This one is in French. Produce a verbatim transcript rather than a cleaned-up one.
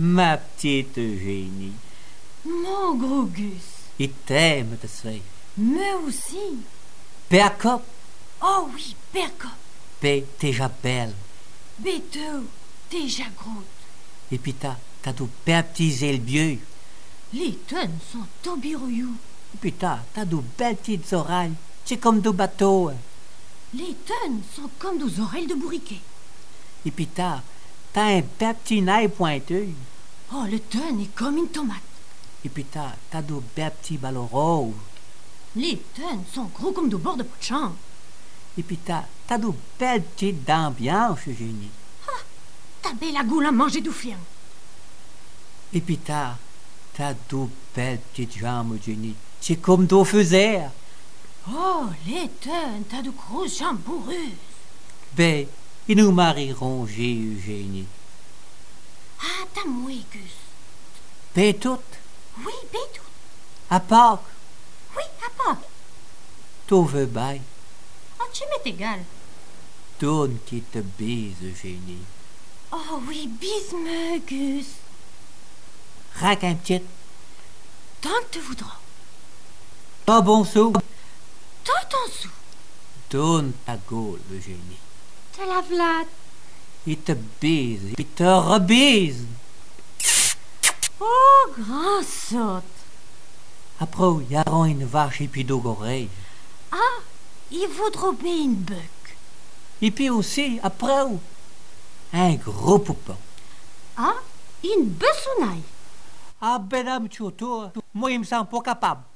Ma petite Eugénie. Mon gros Gus. Il t'aime, ta sœur. Moi aussi. Percop. Oh oui, Percop. Bé, déjà belle. Béto, déjà grosse. Et puis t'as, t'as tout baptisé le vieux. Les tonnes sont tobirouillous. Et puis t'as, t'as de belles petites oreilles. C'est comme deux bateaux. Les tonnes sont comme des oreilles de bourriquet. Et puis t'as, t'as un petit nez pointeux. Oh, le tonne est comme une tomate. Et puis t'as, t'as de belles petits ballons roses. Les tonnes sont gros comme des bords de pot de chambre. Et puis t'as, t'as de belles petites dents blanches, Eugénie. Ah, t'as belle la goule à manger du fion. Et puis t'as, t'as de belles petites jambes, Eugénie. C'est comme d'eau faisait. Oh, les tonnes, t'as de grosses jambes bourreuses. Ben, ils nous marieront, j'ai Eugénie. Ah, t'as moué, Gus. Ben toutes, Oui, ben tout. à Pâques, Oui, à pas. t'en veux bail. Oh, tu m'es égal. Donne qui te baise, Eugénie. Oh oui, bise-moi, Gus. Rac un petit, Tant que te voudras. pas bon sou. Tant t'en sous. Donne ta gaule, Eugénie. Te la vlade. Il te baise, il te rebise. Oh, grand saute. Après, il y aura une vache et puis deux oreilles. Ah, il vaudra bien une buck. Et puis aussi, après, un gros poupon. Ah, une bessounaille. Ah, ben, dame, tu moi, il me sens pas capable.